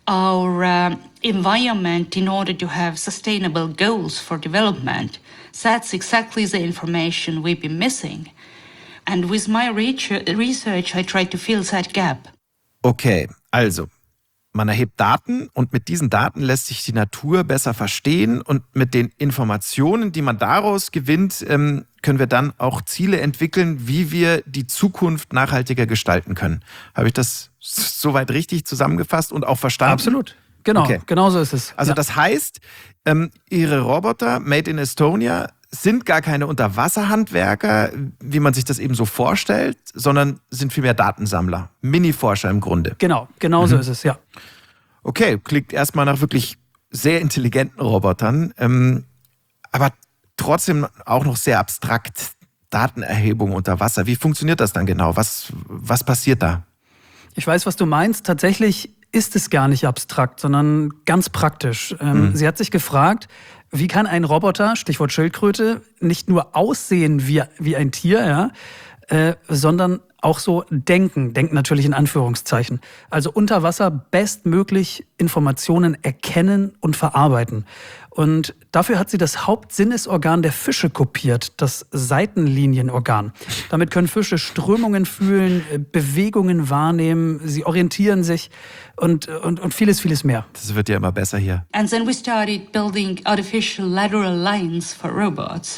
[SPEAKER 4] our uh, environment in order to have sustainable goals for development, that's exactly the information we've been missing. And with my research, I try to fill that gap.
[SPEAKER 3] Okay, also, man erhebt Daten und mit diesen Daten lässt sich die Natur besser verstehen und mit den Informationen, die man daraus gewinnt, ähm, können wir dann auch Ziele entwickeln, wie wir die Zukunft nachhaltiger gestalten können. Habe ich das soweit richtig zusammengefasst und auch verstanden?
[SPEAKER 2] Absolut. Genau,
[SPEAKER 3] okay.
[SPEAKER 2] Genau so ist es.
[SPEAKER 3] Also
[SPEAKER 2] ja.
[SPEAKER 3] Das heißt, ähm, Ihre Roboter, made in Estonia, sind gar keine Unterwasserhandwerker, wie man sich das eben so vorstellt, sondern sind vielmehr Datensammler, Mini-Forscher im Grunde.
[SPEAKER 2] Genau, genau mhm. so ist es, ja.
[SPEAKER 3] Okay, klingt erstmal nach wirklich sehr intelligenten Robotern, ähm, aber trotzdem auch noch sehr abstrakt. Datenerhebung unter Wasser. Wie funktioniert das dann genau? Was, was passiert da?
[SPEAKER 2] Ich weiß, was du meinst. Tatsächlich ist es gar nicht abstrakt, sondern ganz praktisch. Ähm, mhm. Sie hat sich gefragt, wie kann ein Roboter, Stichwort Schildkröte, nicht nur aussehen wie, wie ein Tier, ja, äh, sondern auch so denken. Denken natürlich in Anführungszeichen. Also unter Wasser bestmöglich Informationen erkennen und verarbeiten. Und dafür hat sie das Hauptsinnesorgan der Fische kopiert, das Seitenlinienorgan. Damit können Fische Strömungen fühlen, Bewegungen wahrnehmen, sie orientieren sich und, und, und vieles, vieles mehr.
[SPEAKER 3] Das wird ja immer besser hier.
[SPEAKER 4] And then we started building artificial lateral lines for robots.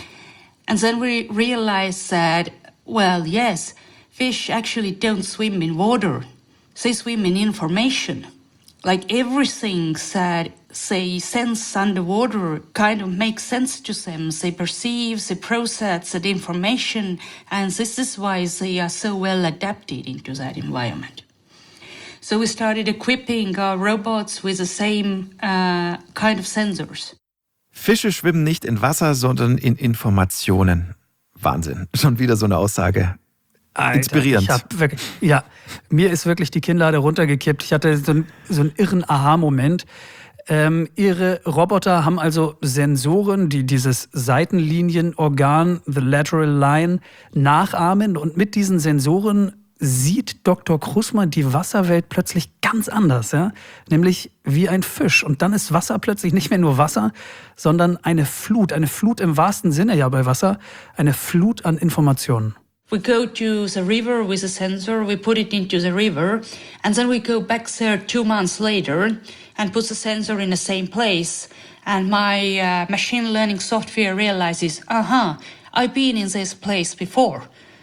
[SPEAKER 4] And then we realized that, well, yes, fish actually don't swim in water. They swim in information. Like everything that they sense underwater kind of makes sense to them. They perceive, they process that information, and this is why they are so well adapted into that environment. So we started equipping our robots with the same uh, kind of sensors.
[SPEAKER 3] Fische schwimmen nicht in Wasser, sondern in Informationen. Wahnsinn. Schon wieder so eine Aussage.
[SPEAKER 2] Alter,
[SPEAKER 3] inspirierend.
[SPEAKER 2] Ich hab wirklich, ja, mir ist wirklich die Kinnlade runtergekippt. Ich hatte so einen, so einen irren Aha-Moment. Ähm, ihre Roboter haben also Sensoren, die dieses Seitenlinienorgan, the lateral line, nachahmen. Und mit diesen Sensoren sieht Doktor Krusma die Wasserwelt plötzlich ganz anders, ja? Nämlich wie ein Fisch. Und dann ist Wasser plötzlich nicht mehr nur Wasser, sondern eine Flut. Eine Flut im wahrsten Sinne ja bei Wasser. Eine Flut an Informationen.
[SPEAKER 4] We go to the river with a sensor, we put it into the river, and then we go back there two months later and put the sensor in the same place. And my uh, machine learning software realizes, uh-huh, I've been in this place before.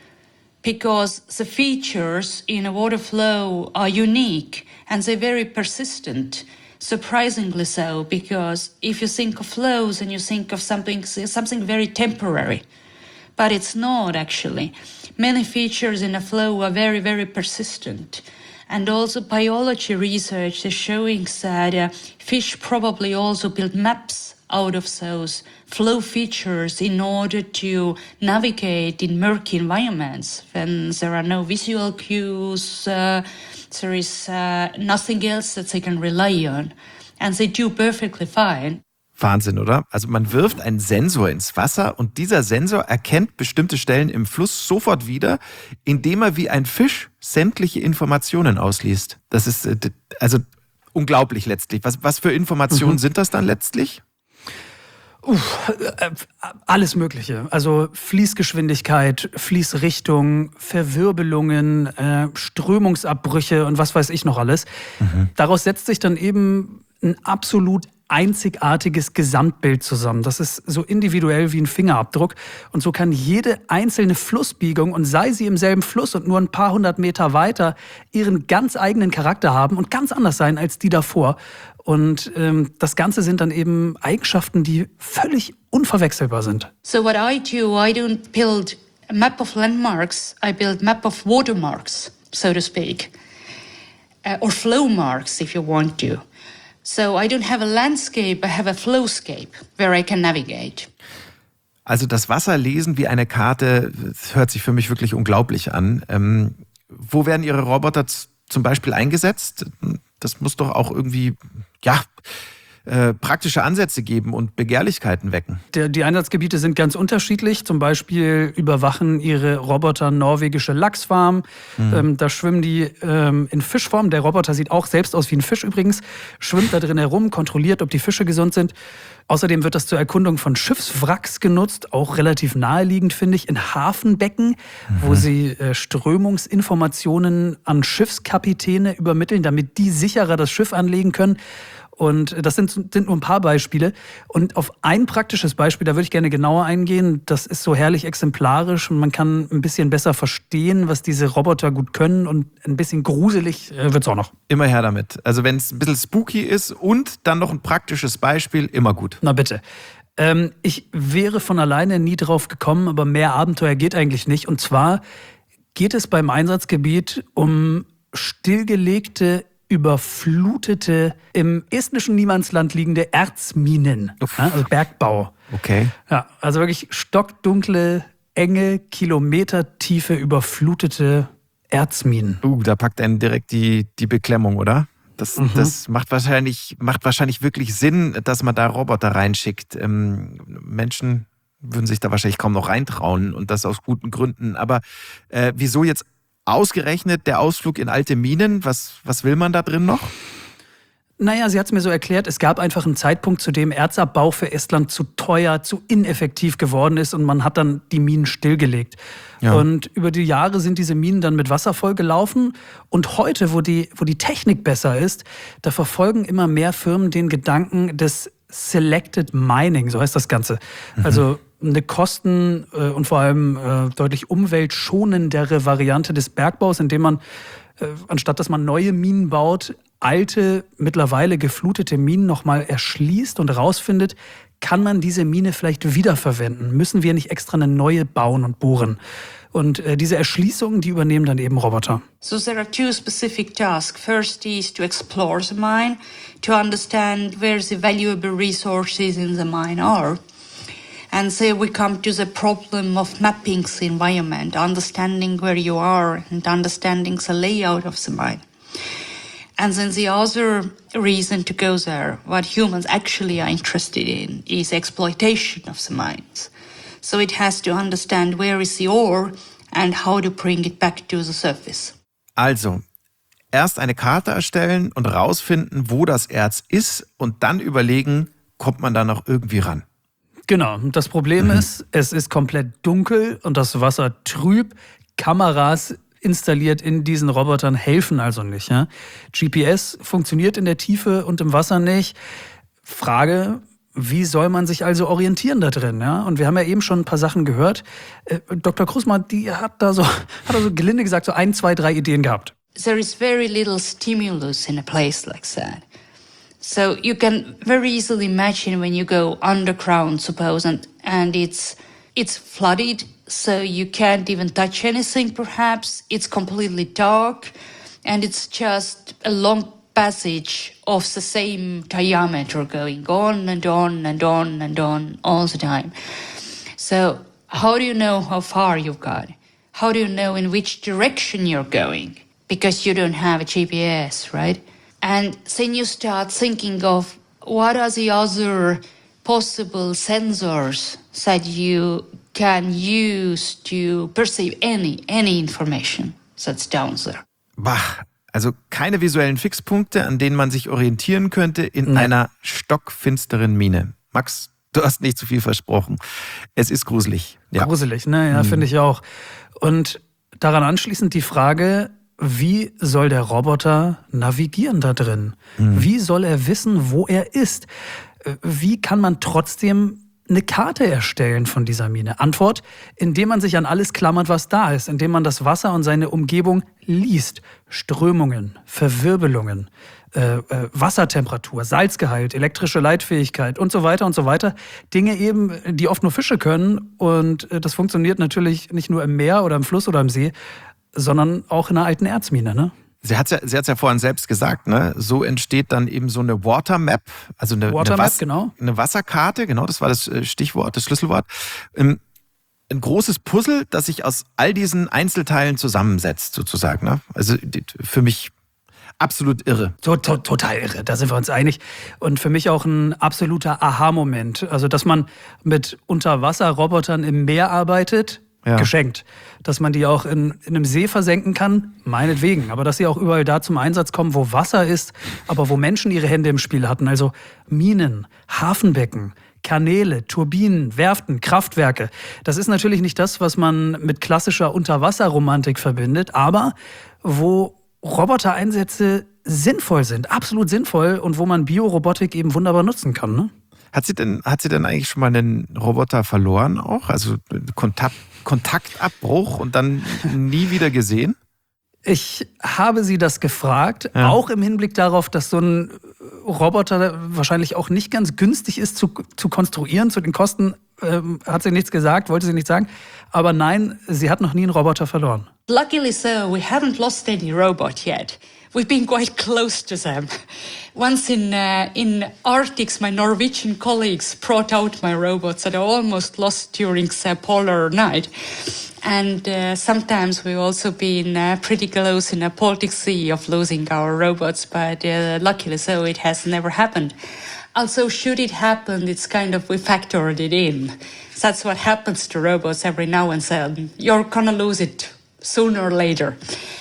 [SPEAKER 4] Because the features in a water flow are unique and they're very persistent. Surprisingly so, because if you think of flows, then you think of something, something very temporary. But it's not actually. Many features in a flow are very, very persistent. And also biology research is showing that uh, fish probably also build maps out of those flow features in order to navigate in murky environments when there are no visual cues, uh, there is uh, nothing else that they can rely on. And they do perfectly fine.
[SPEAKER 3] Wahnsinn, oder? Also man wirft einen Sensor ins Wasser und dieser Sensor erkennt bestimmte Stellen im Fluss sofort wieder, indem er wie ein Fisch sämtliche Informationen ausliest. Das ist also unglaublich letztlich. Was, was für Informationen mhm. sind das dann letztlich?
[SPEAKER 2] Uff, alles Mögliche. Also Fließgeschwindigkeit, Fließrichtung, Verwirbelungen, äh, Strömungsabbrüche und was weiß ich noch alles. Mhm. Daraus setzt sich dann eben ein absolut einzigartiges Gesamtbild zusammen. Das ist so individuell wie ein Fingerabdruck. Und so kann jede einzelne Flussbiegung, und sei sie im selben Fluss und nur ein paar hundert Meter weiter, ihren ganz eigenen Charakter haben und ganz anders sein als die davor. Und ähm, das Ganze sind dann eben Eigenschaften, die völlig unverwechselbar sind.
[SPEAKER 4] So what I do, I don't build a map of landmarks, I build map of watermarks, so to speak. Uh, or flow marks, if you want to. So I don't have a landscape, I have a flowscape where I can navigate.
[SPEAKER 3] Also das Wasser lesen wie eine Karte, das hört sich für mich wirklich unglaublich an. Ähm, wo werden Ihre Roboter z- zum Beispiel eingesetzt? Das muss doch auch irgendwie, ja, äh, praktische Ansätze geben und Begehrlichkeiten wecken.
[SPEAKER 2] Der, die Einsatzgebiete sind ganz unterschiedlich. Zum Beispiel überwachen ihre Roboter norwegische Lachsfarmen. Mhm. Ähm, da schwimmen die ähm, in Fischform. Der Roboter sieht auch selbst aus wie ein Fisch übrigens. Schwimmt da drin herum, kontrolliert, ob die Fische gesund sind. Außerdem wird das zur Erkundung von Schiffswracks genutzt. Auch relativ naheliegend, finde ich, in Hafenbecken, mhm. wo sie äh, Strömungsinformationen an Schiffskapitäne übermitteln, damit die sicherer das Schiff anlegen können. Und das sind, sind nur ein paar Beispiele. Und auf ein praktisches Beispiel, da würde ich gerne genauer eingehen. Das ist so herrlich exemplarisch und man kann ein bisschen besser verstehen, was diese Roboter gut können. Und ein bisschen gruselig äh, wird es auch noch.
[SPEAKER 3] Immer her damit. Also wenn es ein bisschen spooky ist und dann noch ein praktisches Beispiel, immer gut.
[SPEAKER 2] Na bitte. Ähm, ich wäre von alleine nie drauf gekommen, aber mehr Abenteuer geht eigentlich nicht. Und zwar geht es beim Einsatzgebiet um stillgelegte, überflutete, im estnischen Niemandsland liegende Erzminen, ja, also Bergbau.
[SPEAKER 3] Okay.
[SPEAKER 2] Ja, also wirklich stockdunkle, enge, kilometertiefe, überflutete Erzminen.
[SPEAKER 3] Uh, da packt einen direkt die, die Beklemmung, oder? Das,
[SPEAKER 2] Mhm.
[SPEAKER 3] das macht wahrscheinlich, macht wahrscheinlich wirklich Sinn, dass man da Roboter reinschickt. Ähm, Menschen würden sich da wahrscheinlich kaum noch reintrauen und das aus guten Gründen. Aber äh, wieso jetzt ausgerechnet der Ausflug in alte Minen? Was, was will man da drin noch?
[SPEAKER 2] Naja, sie hat es mir so erklärt, es gab einfach einen Zeitpunkt, zu dem Erzabbau für Estland zu teuer, zu ineffektiv geworden ist und man hat dann die Minen stillgelegt.
[SPEAKER 3] Ja.
[SPEAKER 2] Und über die Jahre sind diese Minen dann mit Wasser vollgelaufen und heute, wo die, wo die Technik besser ist, da verfolgen immer mehr Firmen den Gedanken des Selected Mining, so heißt das Ganze. Mhm. Also eine kosten- und vor allem äh, deutlich umweltschonendere Variante des Bergbaus, indem man, äh, anstatt dass man neue Minen baut, alte, mittlerweile geflutete Minen nochmal erschließt und rausfindet, kann man diese Mine vielleicht wiederverwenden? Müssen wir nicht extra eine neue bauen und bohren? Und äh, diese Erschließungen, die übernehmen dann eben Roboter.
[SPEAKER 4] So there are two specific tasks. First is to explore the mine, to understand where the valuable resources in the mine are. And so we come to the problem of mapping the environment, understanding where you are and understanding the layout of the mine. And then the other reason to go there, what humans actually are interested in, is exploitation of the mines. So it has to understand where is the ore and how to bring it back to the surface.
[SPEAKER 3] Also, erst eine Karte erstellen und rausfinden, wo das Erz ist und dann überlegen, kommt man da noch irgendwie ran.
[SPEAKER 2] Genau, das Problem mhm. ist, es ist komplett dunkel und das Wasser trüb. Kameras installiert in diesen Robotern helfen also nicht. Ja? G P S funktioniert in der Tiefe und im Wasser nicht. Frage, wie soll man sich also orientieren da drin? Ja? Und wir haben ja eben schon ein paar Sachen gehört. Äh, Doktor Krusma, die hat da so, hat da so gelinde gesagt, so ein, zwei, drei Ideen gehabt.
[SPEAKER 4] There is very little stimulus in a place like that. So you can very easily imagine when you go underground, suppose, and, and it's it's flooded, so you can't even touch anything perhaps. It's completely dark, and it's just a long passage of the same diameter going on and on and on and on all the time. So how do you know how far you've got? How do you know in which direction you're going? Because you don't have a G P S, right? And then you start thinking of what are the other possible sensors that you can use to perceive any any information that's down there.
[SPEAKER 3] Bah, also keine visuellen Fixpunkte, an denen man sich orientieren könnte in nee. einer stockfinsteren Mine. Max, du hast nicht zu viel versprochen. Es ist gruselig. Ja.
[SPEAKER 2] Gruselig, ne? Ja, mhm. finde ich auch. Und daran anschließend die Frage, wie soll der Roboter navigieren da drin? Mhm. Wie soll er wissen, wo er ist? Wie kann man trotzdem eine Karte erstellen von dieser Mine? Antwort, indem man sich an alles klammert, was da ist, indem man das Wasser und seine Umgebung liest. Strömungen, Verwirbelungen, äh, äh, Wassertemperatur, Salzgehalt, elektrische Leitfähigkeit und so weiter und so weiter. Dinge eben, die oft nur Fische können. Und äh, das funktioniert natürlich nicht nur im Meer oder im Fluss oder im See, sondern auch in einer alten Erzmine, ne?
[SPEAKER 3] Sie hat es ja, sie hat's ja vorhin selbst gesagt, ne? So entsteht dann eben so eine Water Map, also eine,
[SPEAKER 2] Water
[SPEAKER 3] eine,
[SPEAKER 2] Map,
[SPEAKER 3] Was-
[SPEAKER 2] genau.
[SPEAKER 3] eine Wasserkarte, genau, das war das Stichwort, das Schlüsselwort. ein großes Puzzle, das sich aus all diesen Einzelteilen zusammensetzt, sozusagen. Ne? Also für mich absolut irre.
[SPEAKER 2] To- to- Total irre, da sind wir uns einig. Und für mich auch ein absoluter Aha-Moment. Also, dass man mit Unterwasserrobotern im Meer arbeitet, ja. Geschenkt. Dass man die auch in, in einem See versenken kann, meinetwegen. Aber dass sie auch überall da zum Einsatz kommen, wo Wasser ist, aber wo Menschen ihre Hände im Spiel hatten. Also Minen, Hafenbecken, Kanäle, Turbinen, Werften, Kraftwerke. Das ist natürlich nicht das, was man mit klassischer Unterwasserromantik verbindet, aber wo Robotereinsätze sinnvoll sind, absolut sinnvoll und wo man Biorobotik eben wunderbar nutzen kann. Ne?
[SPEAKER 3] Hat sie denn, hat sie denn eigentlich schon mal einen Roboter verloren auch? Also Kontakt, Kontaktabbruch und dann nie wieder gesehen?
[SPEAKER 2] Ich habe sie das gefragt, ja. Auch im Hinblick darauf, dass so ein Roboter wahrscheinlich auch nicht ganz günstig ist zu, zu konstruieren. Zu den Kosten ähm, hat sie nichts gesagt, wollte sie nicht sagen. Aber nein, sie hat noch nie einen Roboter verloren.
[SPEAKER 4] Luckily so, we haven't lost any robot yet. We've been quite close to them. Once in uh, in Arctics, my Norwegian colleagues brought out my robots that I almost lost during the polar night. And uh, sometimes we've also been uh, pretty close in the Baltic Sea of losing our robots, but uh, luckily so, it has never happened. Also, should it happen, it's kind of, we factored it in. That's what happens to robots every now and then. You're gonna lose it sooner or later.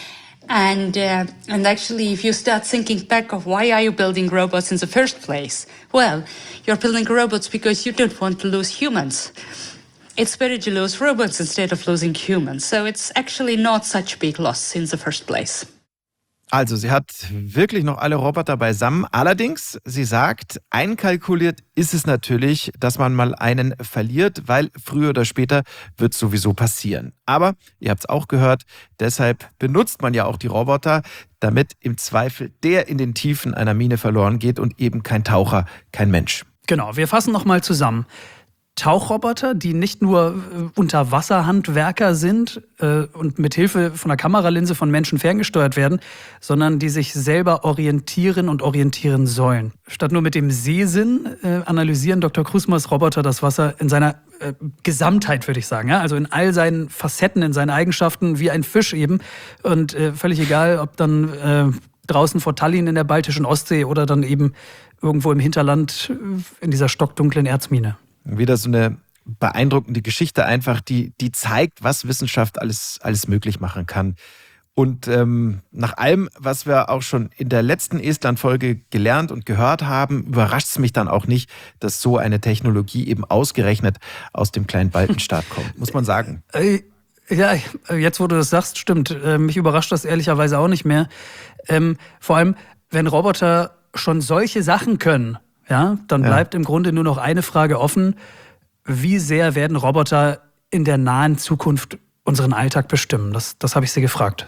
[SPEAKER 4] And uh, and actually, if you start thinking back of why are you building robots in the first place? Well, you're building robots because you don't want to lose humans. It's better to lose robots instead of losing humans. So it's actually not such a big loss in the first place.
[SPEAKER 3] Also, sie hat wirklich noch alle Roboter beisammen. Allerdings, sie sagt, einkalkuliert ist es natürlich, dass man mal einen verliert, weil früher oder später wird es sowieso passieren. Aber, ihr habt es auch gehört, deshalb benutzt man ja auch die Roboter, damit im Zweifel der in den Tiefen einer Mine verloren geht und eben kein Taucher, kein Mensch.
[SPEAKER 2] Genau, wir fassen nochmal zusammen. Tauchroboter, die nicht nur äh, Unterwasserhandwerker sind äh, und mit Hilfe von einer Kameralinse von Menschen ferngesteuert werden, sondern die sich selber orientieren und orientieren sollen. Statt nur mit dem Sehsinn äh, analysieren Doktor Krusmas Roboter das Wasser in seiner äh, Gesamtheit, würde ich sagen. Ja? Also in all seinen Facetten, in seinen Eigenschaften, wie ein Fisch eben. Und äh, völlig egal, ob dann äh, draußen vor Tallinn in der baltischen Ostsee oder dann eben irgendwo im Hinterland äh, in dieser stockdunklen Erzmine.
[SPEAKER 3] Wieder so eine beeindruckende Geschichte einfach, die, die zeigt, was Wissenschaft alles, alles möglich machen kann. Und ähm, nach allem, was wir auch schon in der letzten Estland-Folge gelernt und gehört haben, überrascht es mich dann auch nicht, dass so eine Technologie eben ausgerechnet aus dem kleinen Baltenstaat kommt, muss man sagen.
[SPEAKER 2] Äh, ja, jetzt wo du das sagst, stimmt. Äh, mich überrascht das ehrlicherweise auch nicht mehr. Ähm, vor allem, wenn Roboter schon solche Sachen können, ja, dann bleibt ja. im Grunde nur noch eine Frage offen. Wie sehr werden Roboter in der nahen Zukunft unseren Alltag bestimmen? Das, das habe ich sie gefragt.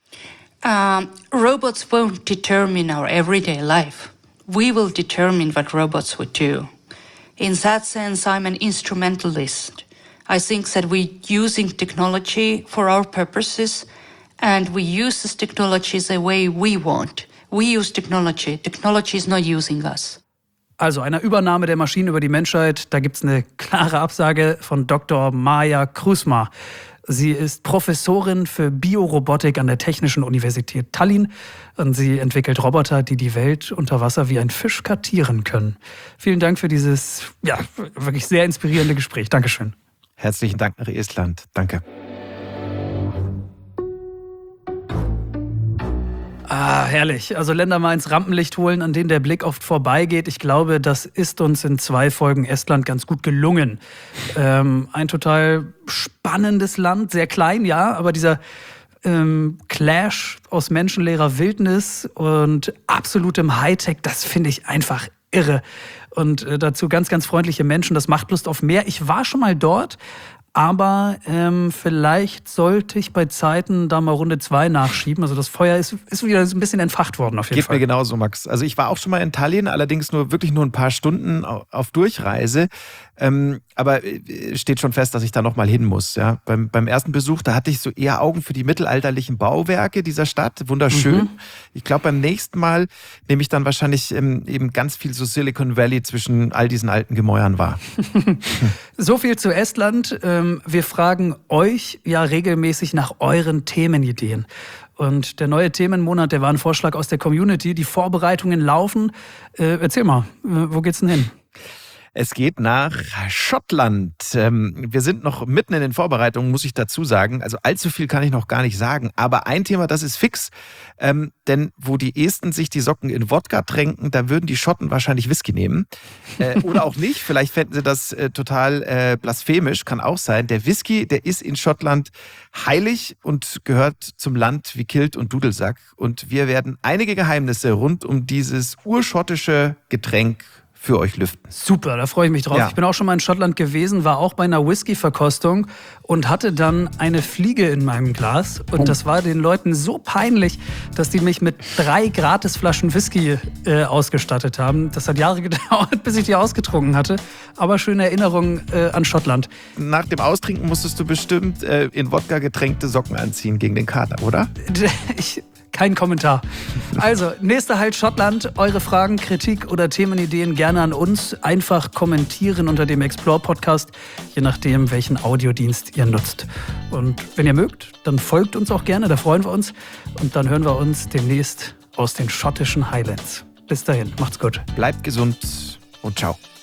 [SPEAKER 4] Um, robots won't determine our everyday life. We will determine what robots would do. In that sense, I'm an instrumentalist. I think that we're using technology for our purposes, and we use this technology the way we want. We use technology. Technology is not using us.
[SPEAKER 2] Also einer Übernahme der Maschinen über die Menschheit, da gibt es eine klare Absage von Doktor Maja Krusma. Sie ist Professorin für Biorobotik an der Technischen Universität Tallinn und sie entwickelt Roboter, die die Welt unter Wasser wie ein Fisch kartieren können. Vielen Dank für dieses ja, wirklich sehr inspirierende Gespräch. Dankeschön.
[SPEAKER 3] Herzlichen Dank nach Estland. Danke.
[SPEAKER 2] Ah, herrlich. Also Länder mal ins Rampenlicht holen, an denen der Blick oft vorbeigeht. Ich glaube, das ist uns in zwei Folgen Estland ganz gut gelungen. Ähm, ein total spannendes Land, sehr klein, ja, aber dieser ähm, Clash aus menschenleerer Wildnis und absolutem Hightech, das finde ich einfach irre. Und äh, dazu ganz, ganz freundliche Menschen, das macht Lust auf mehr. Ich war schon mal dort. Aber ähm, vielleicht sollte ich bei Zeiten da mal Runde zwei nachschieben. Also das Feuer ist, ist wieder ein bisschen entfacht worden auf jeden
[SPEAKER 3] Geht
[SPEAKER 2] Fall.
[SPEAKER 3] Geht mir genauso, Max. Also ich war auch schon mal in Tallinn, allerdings nur wirklich nur ein paar Stunden auf Durchreise. Ähm, aber steht schon fest, dass ich da noch mal hin muss. Ja? Beim, beim ersten Besuch, da hatte ich so eher Augen für die mittelalterlichen Bauwerke dieser Stadt. Wunderschön. Mhm. Ich glaube, beim nächsten Mal nehme ich dann wahrscheinlich ähm, eben ganz viel so Silicon Valley zwischen all diesen alten Gemäuern wahr.
[SPEAKER 2] So viel zu Estland. ähm, wir fragen euch ja regelmäßig nach euren Themenideen. Und der neue Themenmonat, der war ein Vorschlag aus der Community. Die Vorbereitungen laufen. Äh, erzähl mal, wo geht's denn hin?
[SPEAKER 3] Es geht nach Schottland. Wir sind noch mitten in den Vorbereitungen, muss ich dazu sagen. Also allzu viel kann ich noch gar nicht sagen. Aber ein Thema, das ist fix. Ähm, denn wo die Esten sich die Socken in Wodka tränken, da würden die Schotten wahrscheinlich Whisky nehmen. Äh, oder auch nicht. Vielleicht fänden sie das äh, total äh, blasphemisch. Kann auch sein. Der Whisky, der ist in Schottland heilig und gehört zum Land wie Kilt und Dudelsack. Und wir werden einige Geheimnisse rund um dieses urschottische Getränk für euch lüften.
[SPEAKER 2] Super, da freue ich mich drauf. Ja. Ich bin auch schon mal in Schottland gewesen, war auch bei einer Whisky-Verkostung und hatte dann eine Fliege in meinem Glas. Und oh. das war den Leuten so peinlich, dass die mich mit drei Gratisflaschen Whisky äh, ausgestattet haben. Das hat Jahre gedauert, bis ich die ausgetrunken hatte. Aber schöne Erinnerungen äh, an Schottland.
[SPEAKER 3] Nach dem Austrinken musstest du bestimmt äh, in Wodka getränkte Socken anziehen gegen den Kater, oder?
[SPEAKER 2] Ich... Kein Kommentar. Also, nächster Halt Schottland. Eure Fragen, Kritik oder Themenideen gerne an uns. Einfach kommentieren unter dem Explore-Podcast, je nachdem, welchen Audiodienst ihr nutzt. Und wenn ihr mögt, dann folgt uns auch gerne, da freuen wir uns. Und dann hören wir uns demnächst aus den schottischen Highlands. Bis dahin, macht's gut.
[SPEAKER 3] Bleibt gesund und ciao.